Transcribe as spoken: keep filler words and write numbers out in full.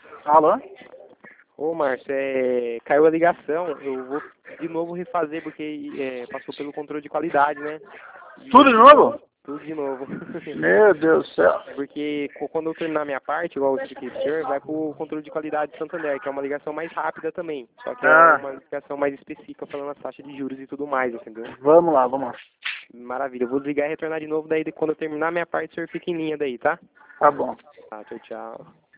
Alô? Ô, Márcio, é... caiu a ligação. Eu vou de novo refazer porque é, passou pelo controle de qualidade, né? E... Tudo de novo? Tudo de novo. Meu Deus do céu. Porque quando eu terminar minha parte, igual eu expliquei pro senhor, vai pro controle de qualidade de Santander, que é uma ligação mais rápida também. Só que é Ah, uma ligação mais específica falando as taxas de juros e tudo mais, entendeu? vamos lá, vamos lá. Maravilha. Eu vou desligar e retornar de novo, daí quando eu terminar minha parte, o senhor fica em linha daí, tá? Tá bom. Tá, tchau, tchau.